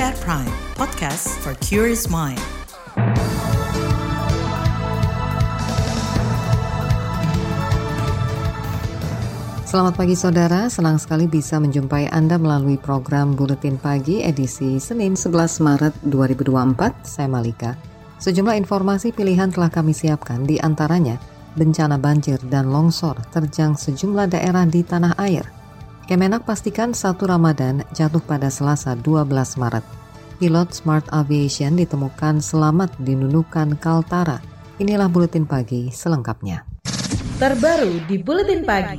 KBR Prime, podcast for curious mind. Selamat pagi saudara, senang sekali bisa menjumpai Anda melalui program Buletin Pagi edisi Senin 11 Maret 2024, saya Malika. Sejumlah informasi pilihan telah kami siapkan, di antaranya bencana banjir dan longsor terjang sejumlah daerah di tanah air. Kemenak pastikan 1 Ramadan jatuh pada Selasa 12 Maret. Pilot Smart Aviation ditemukan selamat di Nunukan, Kaltara. Inilah Buletin Pagi selengkapnya. Terbaru di Buletin Pagi.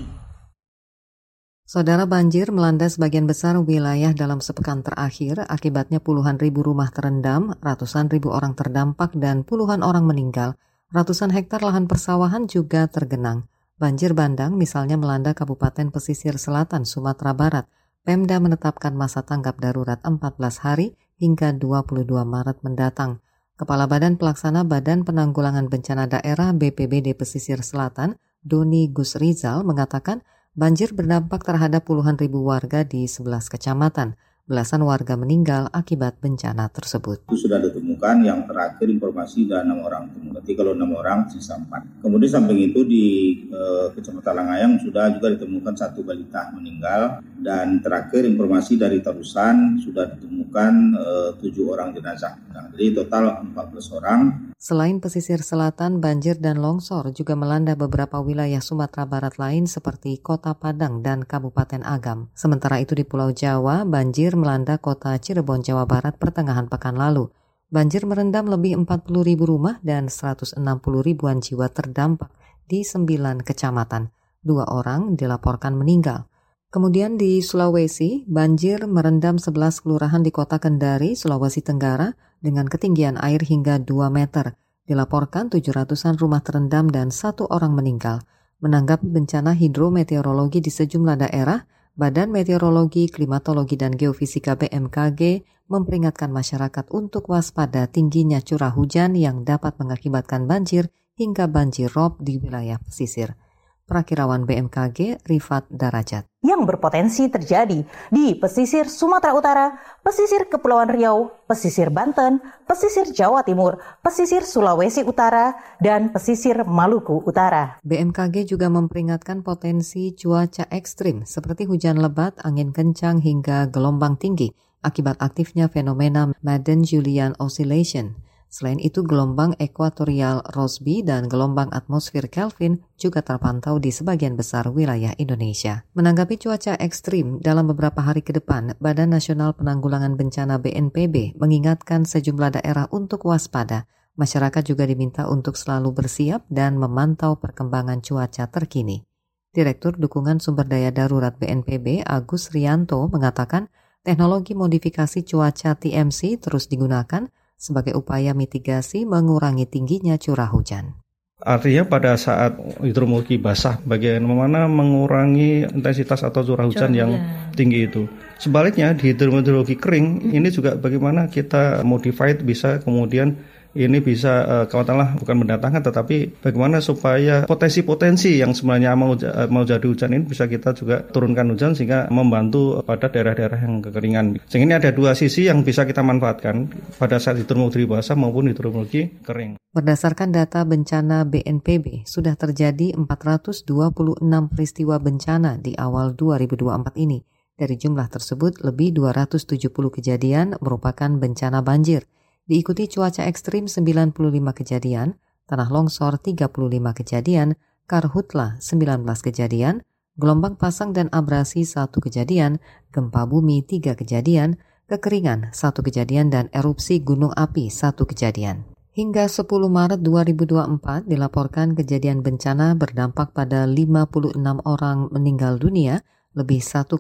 Saudara, banjir melanda sebagian besar wilayah dalam sepekan terakhir, akibatnya puluhan ribu rumah terendam, ratusan ribu orang terdampak, dan puluhan orang meninggal. Ratusan hektar lahan persawahan juga tergenang. Banjir bandang misalnya melanda Kabupaten Pesisir Selatan, Sumatera Barat. Pemda menetapkan masa tanggap darurat 14 hari hingga 22 Maret mendatang. Kepala Badan Pelaksana Badan Penanggulangan Bencana Daerah BPBD Pesisir Selatan, Doni Gusrizal, mengatakan banjir berdampak terhadap puluhan ribu warga di 11 kecamatan. Belasan warga meninggal akibat bencana tersebut. Itu sudah ditemukan, yang terakhir informasi ada 6 orang. Berarti kalau 6 orang sisa 4. Kemudian samping itu di Kecamatan Langayang sudah juga ditemukan 1 balita meninggal. Dan terakhir informasi dari Tarusan sudah ditemukan 7 orang jenazah. Nah, jadi total 14 orang. Selain pesisir selatan, banjir dan longsor juga melanda beberapa wilayah Sumatera Barat lain seperti Kota Padang dan Kabupaten Agam. Sementara itu di Pulau Jawa, banjir melanda kota Cirebon, Jawa Barat pertengahan pekan lalu. Banjir merendam lebih 40 ribu rumah dan 160 ribuan jiwa terdampak di 9 kecamatan. 2 orang dilaporkan meninggal. Kemudian di Sulawesi, banjir merendam 11 kelurahan di kota Kendari, Sulawesi Tenggara dengan ketinggian air hingga 2 meter. Dilaporkan 700-an rumah terendam dan 1 orang meninggal. Menanggapi bencana hidrometeorologi di sejumlah daerah, Badan Meteorologi, Klimatologi, dan Geofisika BMKG memperingatkan masyarakat untuk waspada tingginya curah hujan yang dapat mengakibatkan banjir hingga banjir rob di wilayah pesisir. Perakirawan BMKG, Rifat Darajat. Yang berpotensi terjadi di pesisir Sumatera Utara, pesisir Kepulauan Riau, pesisir Banten, pesisir Jawa Timur, pesisir Sulawesi Utara, dan pesisir Maluku Utara. BMKG juga memperingatkan potensi cuaca ekstrim seperti hujan lebat, angin kencang, hingga gelombang tinggi akibat aktifnya fenomena Madden-Julian Oscillation. Selain itu, gelombang ekuatorial Rossby dan gelombang atmosfer Kelvin juga terpantau di sebagian besar wilayah Indonesia. Menanggapi cuaca ekstrim dalam beberapa hari ke depan, Badan Nasional Penanggulangan Bencana BNPB mengingatkan sejumlah daerah untuk waspada. Masyarakat juga diminta untuk selalu bersiap dan memantau perkembangan cuaca terkini. Direktur Dukungan Sumber Daya Darurat BNPB, Agus Rianto, mengatakan teknologi modifikasi cuaca TMC terus digunakan sebagai upaya mitigasi mengurangi tingginya curah hujan. Artinya pada saat hidrologi basah, bagaimana mengurangi intensitas atau curah hujan yang tinggi itu. Sebaliknya di hidrologi kering, ini juga bagaimana kita modified bisa kemudian ini bisa katakanlah bukan mendatangkan, tetapi bagaimana supaya potensi-potensi yang sebenarnya mau jadi hujan ini bisa kita juga turunkan hujan sehingga membantu pada daerah-daerah yang kekeringan. Sehingga ini ada 2 sisi yang bisa kita manfaatkan pada saat hidrologi basah maupun hidrologi kering. Berdasarkan data bencana BNPB, sudah terjadi 426 peristiwa bencana di awal 2024 ini. Dari jumlah tersebut, lebih 270 kejadian merupakan bencana banjir. Diikuti cuaca ekstrim 95 kejadian, tanah longsor 35 kejadian, karhutlah 19 kejadian, gelombang pasang dan abrasi 1 kejadian, gempa bumi 3 kejadian, kekeringan 1 kejadian, dan erupsi gunung api 1 kejadian. Hingga 10 Maret 2024 dilaporkan kejadian bencana berdampak pada 56 orang meninggal dunia, lebih 1,8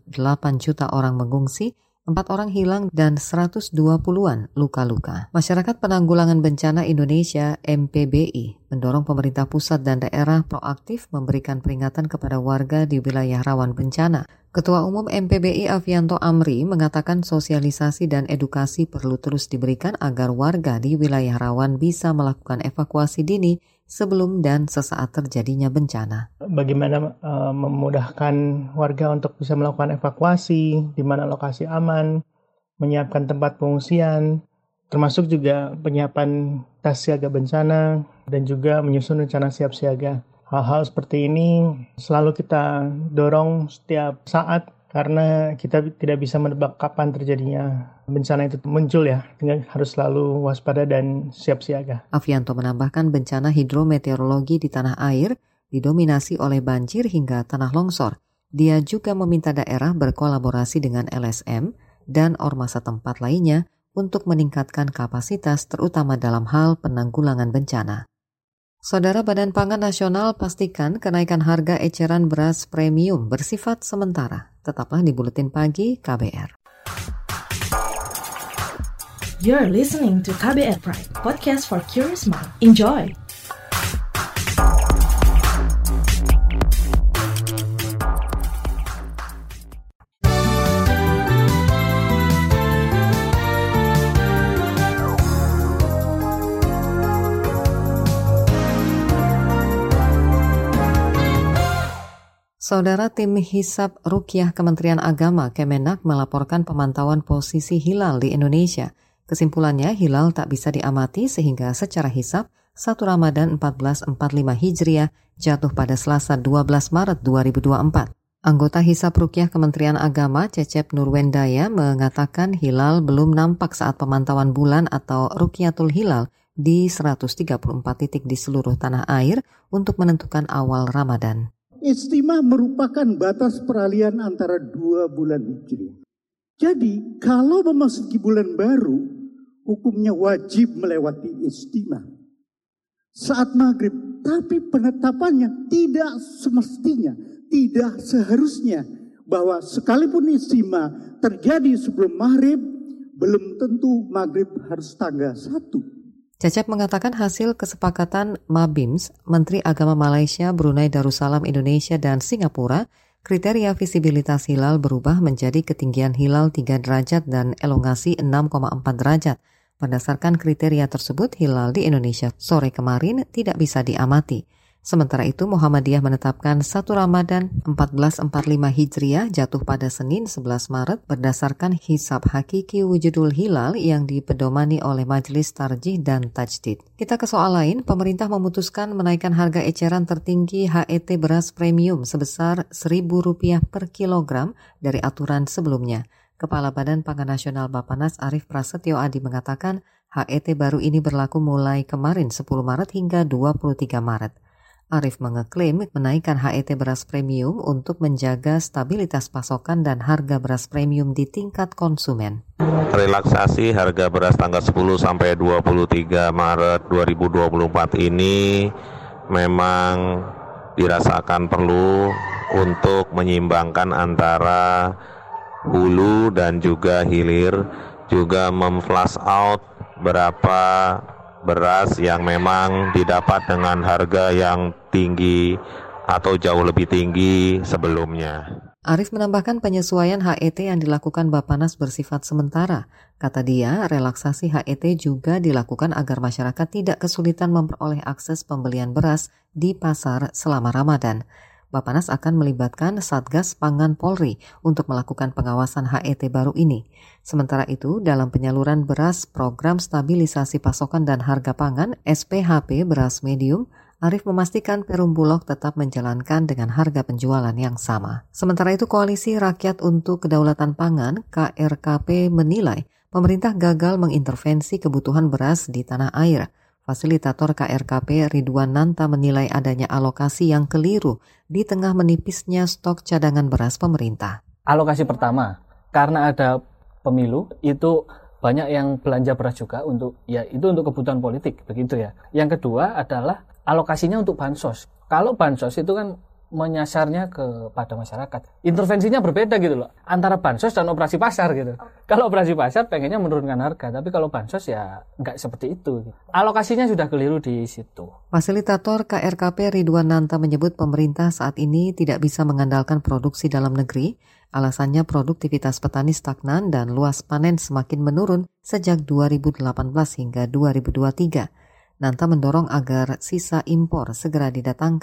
juta orang mengungsi, 4 orang hilang dan 120-an luka-luka. Masyarakat Penanggulangan Bencana Indonesia (MPBI) mendorong pemerintah pusat dan daerah proaktif memberikan peringatan kepada warga di wilayah rawan bencana. Ketua Umum MPBI Avianto Amri mengatakan sosialisasi dan edukasi perlu terus diberikan agar warga di wilayah rawan bisa melakukan evakuasi dini sebelum dan sesaat terjadinya bencana. Bagaimana memudahkan warga untuk bisa melakukan evakuasi, di mana lokasi aman, menyiapkan tempat pengungsian, termasuk juga penyiapan tas siaga bencana, dan juga menyusun rencana siap siaga. Hal-hal seperti ini selalu kita dorong setiap saat karena kita tidak bisa menebak kapan terjadinya bencana itu muncul ya, sehingga harus selalu waspada dan siap siaga. Avianto menambahkan bencana hidrometeorologi di tanah air didominasi oleh banjir hingga tanah longsor. Dia juga meminta daerah berkolaborasi dengan LSM dan ormas setempat lainnya untuk meningkatkan kapasitas terutama dalam hal penanggulangan bencana. Saudara, Badan Pangan Nasional pastikan kenaikan harga eceran beras premium bersifat sementara. Tetaplah di Buletin Pagi KBR. You're listening to KBR Pride, podcast for curious mind. Enjoy! Saudara, tim Hisab Ruqyah Kementerian Agama Kemenak melaporkan pemantauan posisi hilal di Indonesia. Kesimpulannya, hilal tak bisa diamati sehingga secara hisab 1 Ramadan 1445 Hijriah jatuh pada Selasa 12 Maret 2024. Anggota Hisab Ruqyah Kementerian Agama Cecep Nurwendaya mengatakan hilal belum nampak saat pemantauan bulan atau Ruqyatul Hilal di 134 titik di seluruh tanah air untuk menentukan awal Ramadan. Istimah merupakan batas peralihan antara 2 bulan Hijriah. Jadi, kalau memasuki bulan baru, hukumnya wajib melewati istimah saat maghrib. Tapi penetapannya tidak semestinya, tidak seharusnya bahwa sekalipun istimah terjadi sebelum maghrib, belum tentu maghrib harus tanggal 1. Cecep mengatakan hasil kesepakatan Mabims, Menteri Agama Malaysia, Brunei Darussalam, Indonesia, dan Singapura, kriteria visibilitas hilal berubah menjadi ketinggian hilal 3 derajat dan elongasi 6,4 derajat. Berdasarkan kriteria tersebut, hilal di Indonesia sore kemarin tidak bisa diamati. Sementara itu, Muhammadiyah menetapkan 1 Ramadan 1445 Hijriah jatuh pada Senin 11 Maret berdasarkan hisab hakiki wujudul hilal yang dipedomani oleh Majelis Tarjih dan Tajdid. Kita ke soal lain, pemerintah memutuskan menaikkan harga eceran tertinggi HET beras premium sebesar Rp1.000 per kilogram dari aturan sebelumnya. Kepala Badan Pangan Nasional Bappenas Arief Prasetyo Adi mengatakan HET baru ini berlaku mulai kemarin 10 Maret hingga 23 Maret. Arief mengeklaim menaikkan HET beras premium untuk menjaga stabilitas pasokan dan harga beras premium di tingkat konsumen. Relaksasi harga beras tanggal 10 sampai 23 Maret 2024 ini memang dirasakan perlu untuk menyeimbangkan antara hulu dan juga hilir, juga memflash out berapa beras yang memang didapat dengan harga yang tinggi atau jauh lebih tinggi sebelumnya. Arief menambahkan penyesuaian HET yang dilakukan Bappenas bersifat sementara. Kata dia, relaksasi HET juga dilakukan agar masyarakat tidak kesulitan memperoleh akses pembelian beras di pasar selama Ramadan. Bappenas akan melibatkan Satgas Pangan Polri untuk melakukan pengawasan HET baru ini. Sementara itu, dalam penyaluran beras Program Stabilisasi Pasokan dan Harga Pangan SPHP beras medium, Arief memastikan Perum Bulog tetap menjalankan dengan harga penjualan yang sama. Sementara itu, Koalisi Rakyat untuk Kedaulatan Pangan KRKP menilai pemerintah gagal mengintervensi kebutuhan beras di tanah air. Fasilitator KRKP Ridwan Nanta menilai adanya alokasi yang keliru di tengah menipisnya stok cadangan beras pemerintah. Alokasi pertama, karena ada pemilu, itu banyak yang belanja beras juga untuk kebutuhan politik, begitu ya. Yang kedua adalah alokasinya untuk bansos. Kalau bansos itu kan menyasarnya kepada masyarakat. Intervensinya berbeda gitu loh, antara bansos dan operasi pasar gitu. Kalau operasi pasar pengennya menurunkan harga, tapi kalau bansos ya nggak seperti itu. Alokasinya sudah keliru di situ. Fasilitator KRKP Ridwan Nanta menyebut pemerintah saat ini tidak bisa mengandalkan produksi dalam negeri. Alasannya produktivitas petani stagnan dan luas panen semakin menurun sejak 2018 hingga 2023. Nanta mendorong agar sisa impor segera didatangkan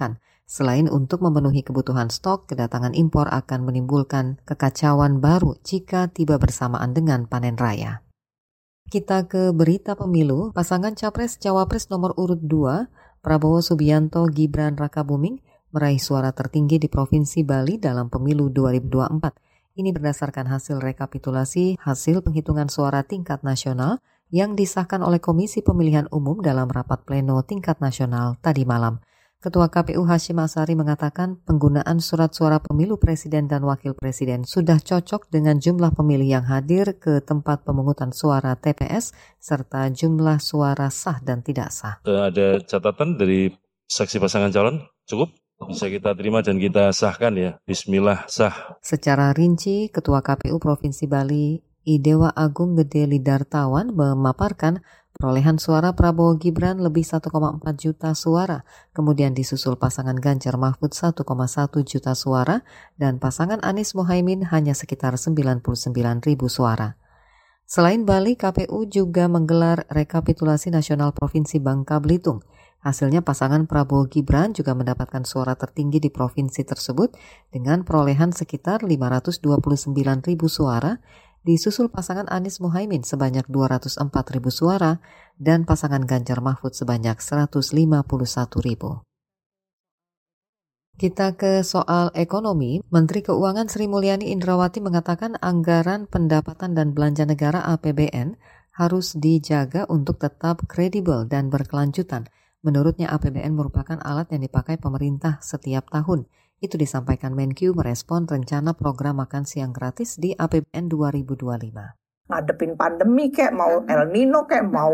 Selain untuk memenuhi kebutuhan stok, kedatangan impor akan menimbulkan kekacauan baru jika tiba bersamaan dengan panen raya. Kita ke berita pemilu. Pasangan Capres-Cawapres nomor urut 2, Prabowo Subianto Gibran Rakabuming, meraih suara tertinggi di Provinsi Bali dalam pemilu 2024. Ini berdasarkan hasil rekapitulasi hasil penghitungan suara tingkat nasional yang disahkan oleh Komisi Pemilihan Umum dalam rapat pleno tingkat nasional tadi malam. Ketua KPU Hashim Asyari mengatakan penggunaan surat suara pemilu presiden dan wakil presiden sudah cocok dengan jumlah pemilih yang hadir ke tempat pemungutan suara TPS serta jumlah suara sah dan tidak sah. Ada catatan dari saksi pasangan calon? Cukup? Bisa kita terima dan kita sahkan ya. Bismillah, sah. Secara rinci, Ketua KPU Provinsi Bali Idewa Agung Gede Lidartawan memaparkan perolehan suara Prabowo Gibran lebih 1,4 juta suara, kemudian disusul pasangan Ganjar Mahfud 1,1 juta suara, dan pasangan Anies Mohaimin hanya sekitar 99.000 suara. Selain Bali, KPU juga menggelar rekapitulasi nasional Provinsi Bangka Belitung. Hasilnya pasangan Prabowo Gibran juga mendapatkan suara tertinggi di provinsi tersebut dengan perolehan sekitar 529.000 suara, disusul pasangan Anies Mohaimin sebanyak 204.000 suara dan pasangan Ganjar Mahfud sebanyak 151.000. Kita ke soal ekonomi. Menteri Keuangan Sri Mulyani Indrawati mengatakan anggaran pendapatan dan belanja negara APBN harus dijaga untuk tetap kredibel dan berkelanjutan. Menurutnya APBN merupakan alat yang dipakai pemerintah setiap tahun. Itu disampaikan Menkyu merespon rencana program makan siang gratis di APBN 2025. Ngadepin pandemi kayak mau El Nino kayak mau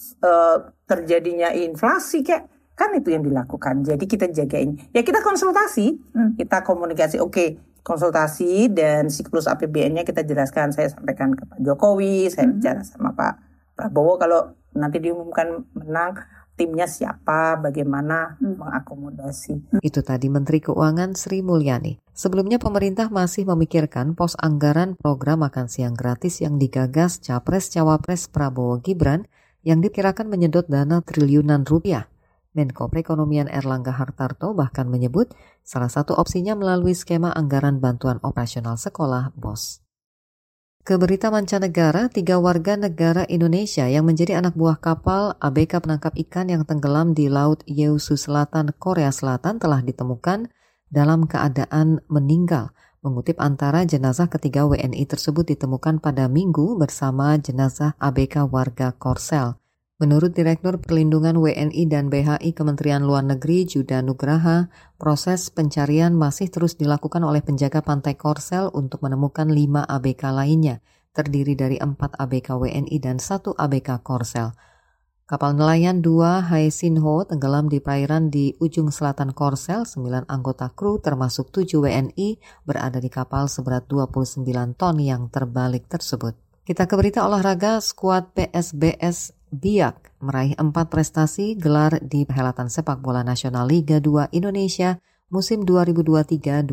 terjadinya inflasi kayak kan itu yang dilakukan. Jadi kita jagain. Ya kita konsultasi, kita komunikasi. Oke, konsultasi dan siklus APBN-nya kita jelaskan. Saya sampaikan ke Pak Jokowi, saya bicara sama Pak Prabowo kalau nanti diumumkan menang. Timnya siapa, bagaimana mengakomodasi. Itu tadi Menteri Keuangan Sri Mulyani. Sebelumnya pemerintah masih memikirkan pos anggaran program makan siang gratis yang digagas Capres-Cawapres Prabowo Gibran yang diperkirakan menyedot dana triliunan rupiah. Menko Perekonomian Erlangga Hartarto bahkan menyebut salah satu opsinya melalui skema anggaran bantuan operasional sekolah BOS. Ke berita mancanegara, 3 warga negara Indonesia yang menjadi anak buah kapal ABK penangkap ikan yang tenggelam di Laut Yeosu Selatan, Korea Selatan telah ditemukan dalam keadaan meninggal. Mengutip antara, jenazah ketiga WNI tersebut ditemukan pada Minggu bersama jenazah ABK warga Korsel. Menurut Direktur Perlindungan WNI dan BHI Kementerian Luar Negeri Juda Nugraha, proses pencarian masih terus dilakukan oleh penjaga pantai Korsel untuk menemukan 5 ABK lainnya, terdiri dari 4 ABK WNI dan 1 ABK Korsel. Kapal nelayan 2 Haesinho tenggelam di perairan di ujung selatan Korsel. 9 anggota kru termasuk 7 WNI berada di kapal seberat 29 ton yang terbalik tersebut. Kita ke berita olahraga. Skuad PSBS Biak meraih 4 prestasi gelar di perhelatan sepak bola nasional Liga 2 Indonesia musim 2023-2024.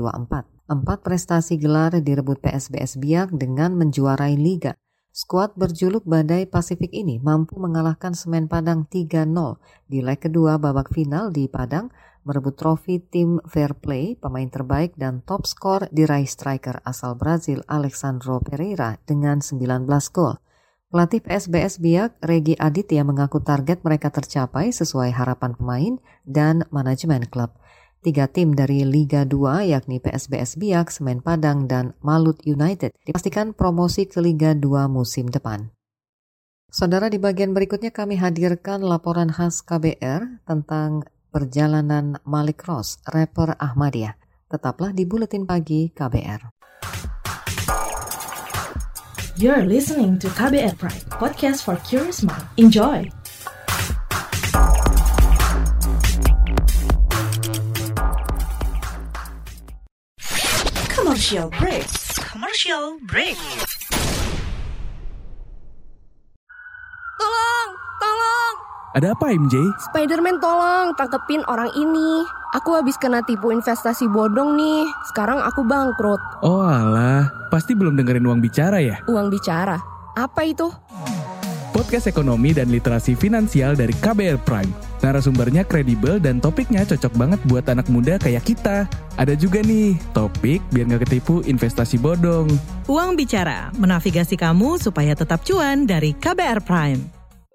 4 prestasi gelar direbut PSBS Biak dengan menjuarai Liga. Skuad berjuluk Badai Pasifik ini mampu mengalahkan Semen Padang 3-0 di leg kedua babak final di Padang, merebut trofi tim Fair Play, pemain terbaik dan top skor diraih striker asal Brazil Alexandro Pereira dengan 19 gol. Pelatih PSBS Biak, Regi Aditya mengaku target mereka tercapai sesuai harapan pemain dan manajemen klub. 3 tim dari Liga 2 yakni PSBS Biak, Semen Padang, dan Malut United dipastikan promosi ke Liga 2 musim depan. Saudara, di bagian berikutnya kami hadirkan laporan khas KBR tentang perjalanan Malik Ross, rapper Ahmadiyah. Tetaplah di Buletin Pagi KBR. You're listening to KBR Pride, podcast for curious mind. Enjoy! Commercial break. Commercial break. Tolong! Ada apa, MJ? Spider-Man tolong, tangkepin orang ini. Aku habis kena tipu investasi bodong nih. Sekarang aku bangkrut. Oh alah, pasti belum dengerin Uang Bicara ya? Uang Bicara? Apa itu? podcast ekonomi dan literasi finansial dari KBR Prime. Narasumbernya kredibel dan topiknya cocok banget buat anak muda kayak kita. Ada juga nih, topik biar gak ketipu investasi bodong. Uang Bicara, menavigasi kamu supaya tetap cuan dari KBR Prime.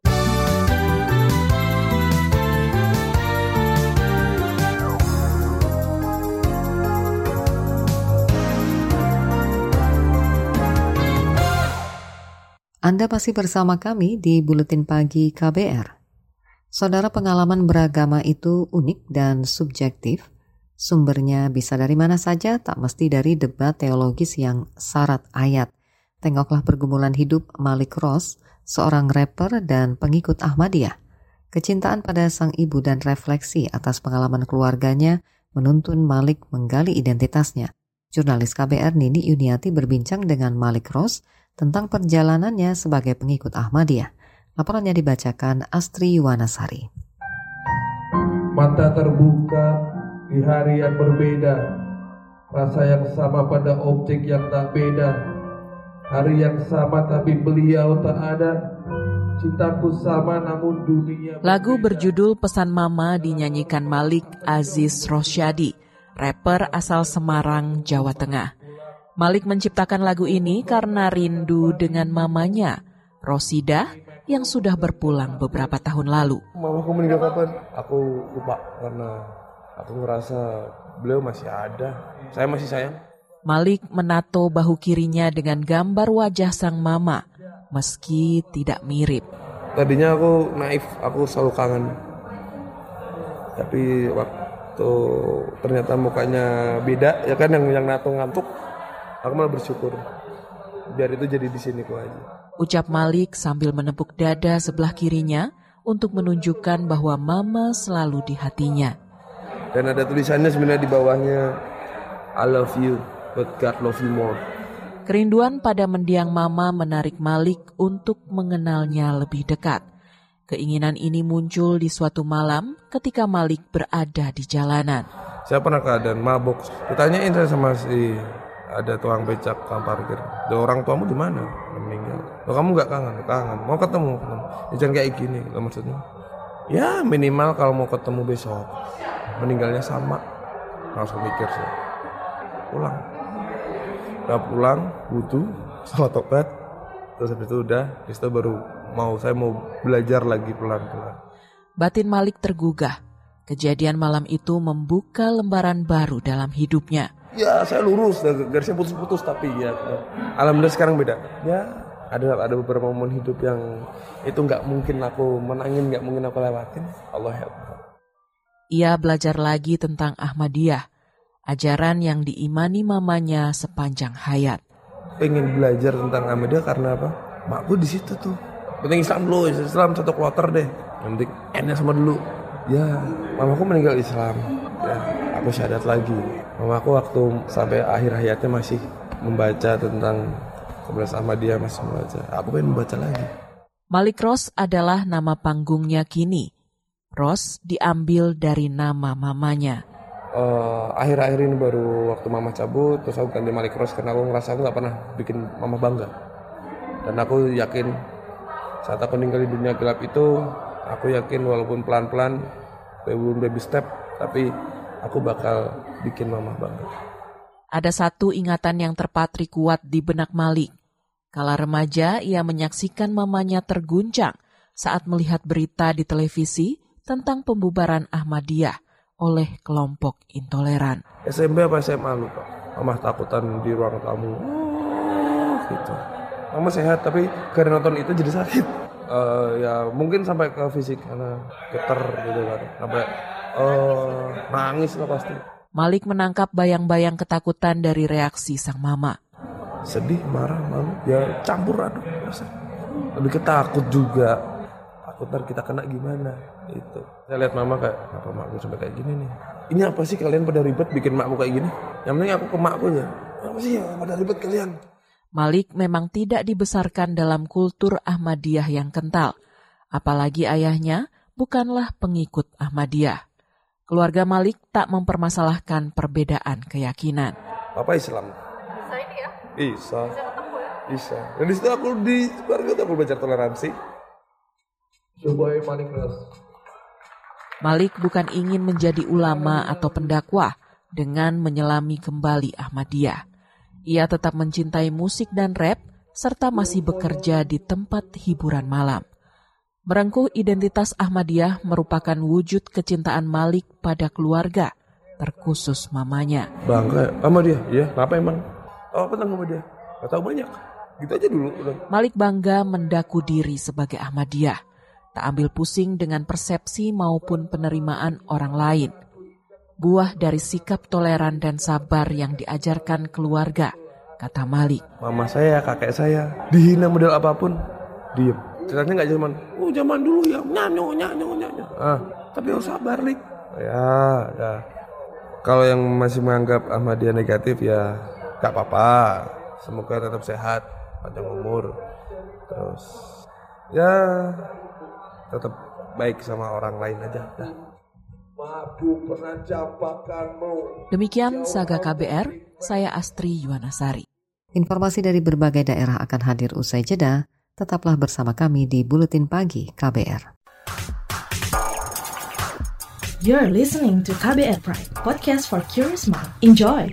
Anda masih bersama kami di Buletin Pagi KBR. Saudara, pengalaman beragama itu unik dan subjektif. Sumbernya bisa dari mana saja, tak mesti dari debat teologis yang syarat ayat. Tengoklah pergumulan hidup Malik Ross, seorang rapper dan pengikut Ahmadiyah. Kecintaan pada sang ibu dan refleksi atas pengalaman keluarganya menuntun Malik menggali identitasnya. Jurnalis KBR Nini Yuniati berbincang dengan Malik Ross tentang perjalanannya sebagai pengikut Ahmadiyah. Laporannya dibacakan Astri Wanasari. Mata terbuka di hari yang berbeda, rasa yang sama pada objek yang tak beda, hari yang sama tapi beliau tak ada, cintaku sama namun dunia berbeda. Lagu berjudul Pesan Mama dinyanyikan Malik Aziz Rosyadi, rapper asal Semarang, Jawa Tengah. Malik menciptakan lagu ini karena rindu dengan mamanya, Rosidah, yang sudah berpulang beberapa tahun lalu. Mamaku meninggal kapan? Aku lupa karena aku ngerasa beliau masih ada. Saya masih sayang. Malik menato bahu kirinya dengan gambar wajah sang mama, meski tidak mirip. Tadinya aku naif, aku selalu kangen. Tapi waktu ternyata mukanya beda, ya kan yang nato ngantuk. Aku malah bersyukur, biar itu jadi di sini kok aja. Ucap Malik sambil menepuk dada sebelah kirinya untuk menunjukkan bahwa mama selalu di hatinya. Dan ada tulisannya sebenarnya di bawahnya, I love you, but God love you more. Kerinduan pada mendiang mama menarik Malik untuk mengenalnya lebih dekat. Keinginan ini muncul di suatu malam ketika Malik berada di jalanan. Saya pernah keadaan mabok, ditanyain saya sama si ada tukang becak, tukang parkir. Orang tuamu di mana? Meninggal. Loh, kamu nggak kangen? Kangen. Mau ketemu? Ya, jangan kayak gini. Loh, maksudnya? Ya minimal kalau mau ketemu besok. Meninggalnya sama. Langsung mikir sih. Pulang. Udah pulang, wudu, salat tobat. Terus habis itu udah, itu baru saya mau belajar lagi pelan-pelan. Batin Malik tergugah. Kejadian malam itu membuka lembaran baru dalam hidupnya. Ya saya lurus, garisnya putus-putus tapi ya alhamdulillah sekarang beda. Ya ada beberapa momen hidup yang itu nggak mungkin aku menangin, nggak mungkin aku lewatin. Allah ya. Ia belajar lagi tentang Ahmadiyah, ajaran yang diimani mamanya sepanjang hayat. Pengen belajar tentang Ahmadiyah karena apa? Makku di situ tuh. Penting Islam dulu, Islam satu kloter deh. Yang penting N-nya sama dulu. Ya, mamaku meninggal Islam. Ya, aku syahadat lagi. Mamaku waktu sampai akhir hayatnya masih membaca tentang kebenaran Ahmadiyah, masih membaca. Aku pengen membaca lagi. Malik Ross adalah nama panggungnya kini. Ross diambil dari nama mamanya. Akhir-akhir ini baru waktu mama cabut, terus aku ganti Malik Ross karena aku ngerasa aku gak pernah bikin mama bangga. Dan aku yakin saat aku meninggal di dunia gelap itu, aku yakin walaupun pelan-pelan, baby step, tapi aku bakal bikin mama bangga. Ada satu ingatan yang terpatri kuat di benak Malik. Kala remaja, ia menyaksikan mamanya terguncang saat melihat berita di televisi tentang pembubaran Ahmadiyah oleh kelompok intoleran. SMP apa SMA lupa. Mama takutan di ruang tamu. Gitu. Mama sehat tapi karena nonton itu jadi sakit. Ya mungkin sampai ke fisik karena getar gitu kan. Sampai nangis lah pasti. Malik menangkap bayang-bayang ketakutan dari reaksi sang mama. Sedih, marah, malu, ya campur aduk. Lebih ketakut juga. Takut ntar kita kena gimana. Itu. Saya lihat mama kayak, apa makku sampai kayak gini nih. Ini apa sih kalian pada ribet bikin makku kayak gini? Yang penting aku ke makku aja. Apa sih yang pada ribet kalian? Malik memang tidak dibesarkan dalam kultur Ahmadiyah yang kental. Apalagi ayahnya bukanlah pengikut Ahmadiyah. Keluarga Malik tak mempermasalahkan perbedaan keyakinan. Apa Islam? Bisa ini ya? Bisa. Bisa ketemu ya? Bisa. Dan di situ aku di keluarga aku belajar toleransi. Malik bukan ingin menjadi ulama atau pendakwah dengan menyelami kembali Ahmadiyah. Ia tetap mencintai musik dan rap serta masih bekerja di tempat hiburan malam. Merengkuh identitas Ahmadiyah merupakan wujud kecintaan Malik pada keluarga, terkhusus mamanya. Bangga sama dia, ya. Kenapa emang? Apa tentang sama dia? Gak tahu banyak. Gitu aja dulu. Malik bangga mendaku diri sebagai Ahmadiyah. Tak ambil pusing dengan persepsi maupun penerimaan orang lain. Buah dari sikap toleran dan sabar yang diajarkan keluarga, kata Malik. Mama saya, kakek saya, dihina model apapun, diem. Ceritanya gak zaman dulu ya, nyanyo. Tapi harus sabar, Lik. Ya. Kalau yang masih menganggap Ahmadiyah negatif ya gak apa-apa. Semoga tetap sehat, panjang umur. Terus ya tetap baik sama orang lain aja. Demikian Saga KBR, saya Astri Yuwanasari. Informasi dari berbagai daerah akan hadir usai jeda. Tetaplah bersama kami di Buletin Pagi KBR. You're listening to KBR Pride, podcast for curious mind. Enjoy!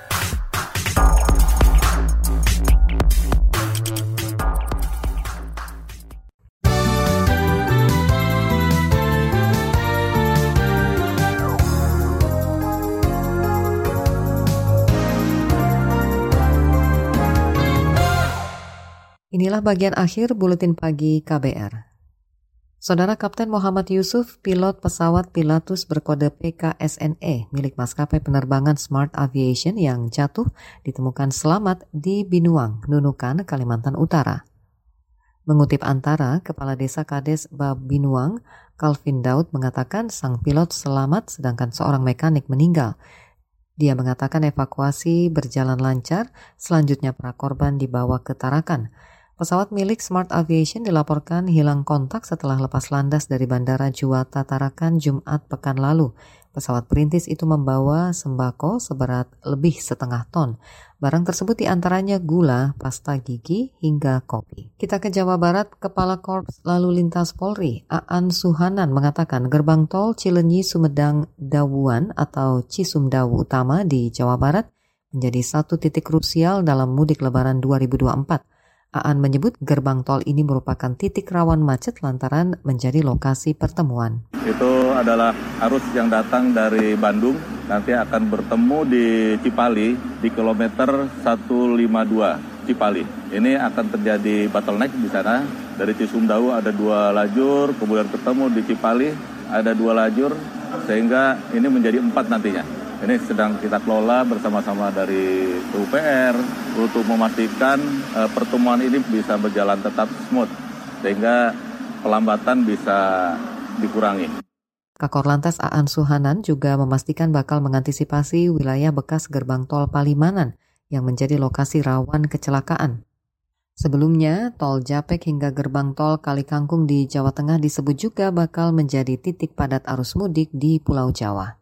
Inilah bagian akhir Buletin Pagi KBR. Saudara Kapten Muhammad Yusuf, pilot pesawat Pilatus berkode PKSNE milik maskapai penerbangan Smart Aviation yang jatuh ditemukan selamat di Binuang, Nunukan, Kalimantan Utara. Mengutip Antara, Kepala Desa Kades Babinuang, Calvin Daud mengatakan sang pilot selamat sedangkan seorang mekanik meninggal. Dia mengatakan evakuasi berjalan lancar, selanjutnya para korban dibawa ke Tarakan. Pesawat milik Smart Aviation dilaporkan hilang kontak setelah lepas landas dari Bandara Juwata Tarakan Jumat pekan lalu. Pesawat perintis itu membawa sembako seberat lebih 0,5 ton. Barang tersebut diantaranya gula, pasta gigi, hingga kopi. Kita ke Jawa Barat, Kepala Korps Lalu Lintas Polri, Aan Suhanan mengatakan gerbang tol Cileunyi Sumedang Dawuan atau Cisumdawu Utama di Jawa Barat menjadi satu titik krusial dalam mudik Lebaran 2024. Aan menyebut gerbang tol ini merupakan titik rawan macet lantaran menjadi lokasi pertemuan. Itu adalah arus yang datang dari Bandung, nanti akan bertemu di Cipali di kilometer 152 Cipali. Ini akan terjadi bottleneck di sana. Dari Cisumdawu ada 2 lajur, kemudian ketemu di Cipali ada 2 lajur, sehingga ini menjadi 4 nantinya. Ini sedang kita kelola bersama-sama dari PUPR untuk memastikan pertemuan ini bisa berjalan tetap smooth sehingga pelambatan bisa dikurangi. Kakor Lantas Aan Suhanan juga memastikan bakal mengantisipasi wilayah bekas gerbang tol Palimanan yang menjadi lokasi rawan kecelakaan. Sebelumnya, tol Japek hingga gerbang tol Kalikangkung di Jawa Tengah disebut juga bakal menjadi titik padat arus mudik di Pulau Jawa.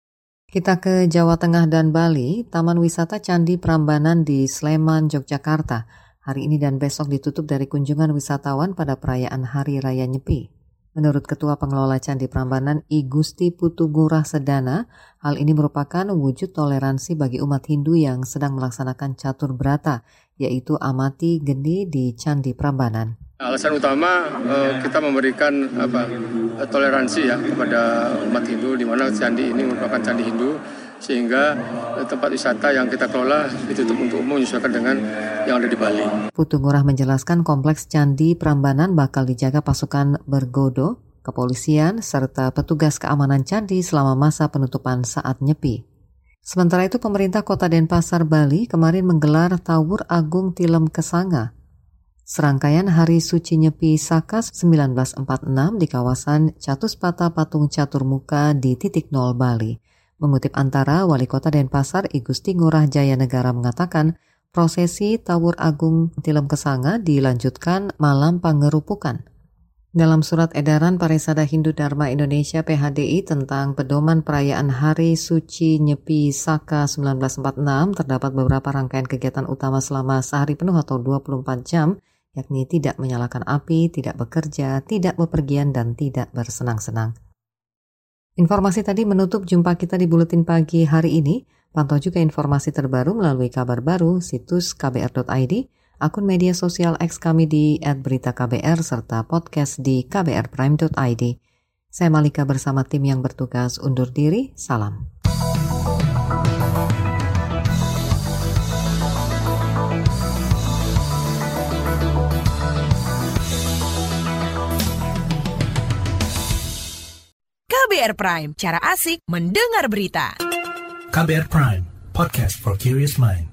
Kita ke Jawa Tengah dan Bali, Taman Wisata Candi Prambanan di Sleman, Yogyakarta. Hari ini dan besok ditutup dari kunjungan wisatawan pada perayaan Hari Raya Nyepi. Menurut Ketua Pengelola Candi Prambanan I Gusti Putu Ngurah Sedana, hal ini merupakan wujud toleransi bagi umat Hindu yang sedang melaksanakan catur brata, yaitu amati geni di Candi Prambanan. Alasan utama kita memberikan toleransi ya kepada umat Hindu, di mana candi ini merupakan candi Hindu, sehingga tempat wisata yang kita kelola ditutup untuk umum menyesuaikan dengan yang ada di Bali. Putu Ngurah menjelaskan kompleks Candi Prambanan bakal dijaga pasukan bergodo, kepolisian, serta petugas keamanan candi selama masa penutupan saat Nyepi. Sementara itu pemerintah Kota Denpasar, Bali kemarin menggelar Tawur Agung Tilem Kesanga. Serangkaian Hari Suci Nyepi Saka 1946 di kawasan Catuspata Patung Catur Muka di titik 0 Bali. Mengutip Antara, Wali Kota Denpasar I Gusti Ngurah Jayanegara mengatakan prosesi Tawur Agung Tilem Kesanga dilanjutkan malam pangerupukan. Dalam surat edaran Parisada Hindu Dharma Indonesia PHDI tentang pedoman perayaan Hari Suci Nyepi Saka 1946 terdapat beberapa rangkaian kegiatan utama selama sehari penuh atau 24 jam yakni tidak menyalakan api, tidak bekerja, tidak bepergian, dan tidak bersenang-senang. Informasi tadi menutup jumpa kita di Buletin Pagi hari ini. Pantau juga informasi terbaru melalui kabar baru, situs kbr.id, akun media sosial X kami di @beritaKBR, serta podcast di kbrprime.id. Saya Malika bersama tim yang bertugas undur diri, salam. KBR Prime, cara asik mendengar berita. KBR Prime, podcast for curious mind.